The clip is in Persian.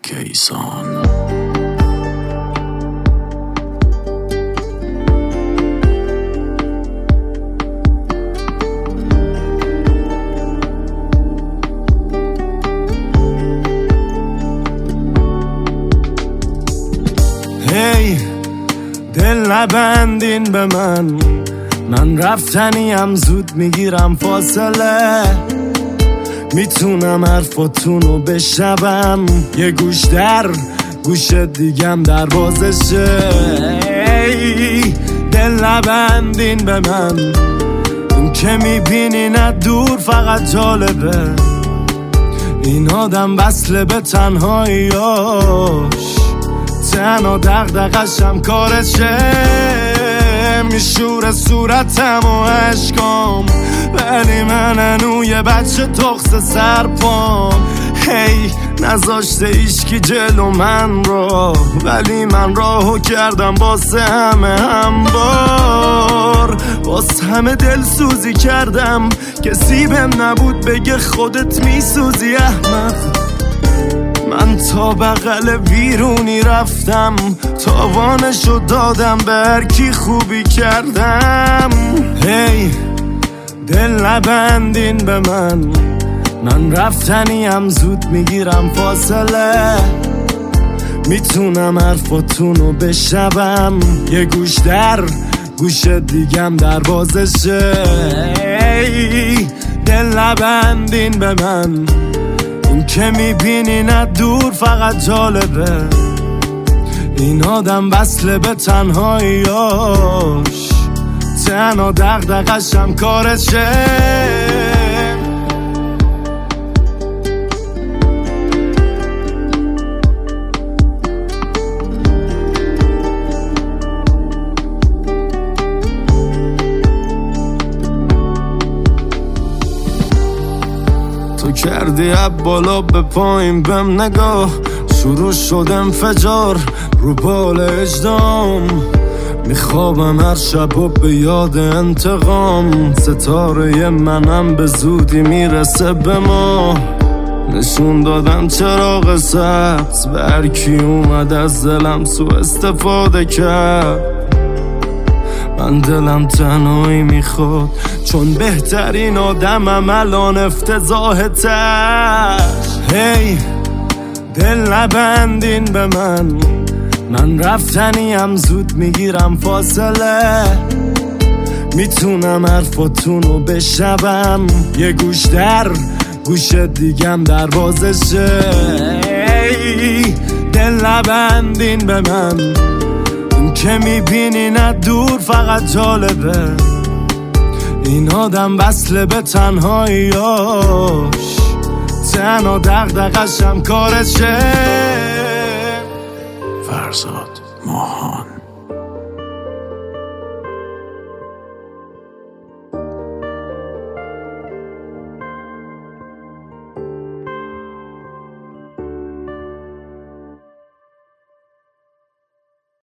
کیسان. هی دل نبندین به من رفتنیم، زود میگیرم فاصله، میتونم حرفاتونو بشنوم، یه گوش در گوش دیگم در بازشه. دل نبندین به من، اون که میبینی نه دور فقط جالبه، این آدم وصله به تنهاییاش، تنها دغدغه‌شم کارشه، میشوره صورتم و عشقام، ولی من هنو یه بچه تخص سرپام. هی نذاشته ایشکی جلو من را، ولی من راهو کردم واسه همبار، واسه همه دل سوزی کردم، کسی بهم نبود بگه خودت میسوزی احمق. من تا بغل بیرونی رفتم، تاوانشو دادم به هر کی خوبی کردم. هی دل نبندین به من رفتنیم، زود میگیرم فاصله، میتونم حرفاتونو بشنوم، یه گوش در گوش دیگم در بازشه. دل نبندین به من، اون که میبینی نه دور فقط جالبه، این آدم وصله به تنهاییاش، تنها دغدغه‌شم کارشه. تو کردی اب بالا به پایین بهم نگاه، شروع شد انفجار رو بال اجدام، میخوابم هر شب و به یاد انتقام، ستاره منم به زودی میرسه به ما، نشون دادم چراغ سبز به هر کی اومد از دلم سو استفاده کرد. من دلم تنهایی میخواد، چون بهترین آدمم الان افتضاح تر. هی دل نبندین به من رفتنیم، زود میگیرم فاصله، میتونم حرفاتونو بشنوم، یه گوش در گوش دیگم در بازشه. دل نبندین به من، اون که میبینی نه دور فقط جالبه، این آدم وصله به تنهاییاش، تنها دغدغه‌شم کارشه. فرزاد ماهان.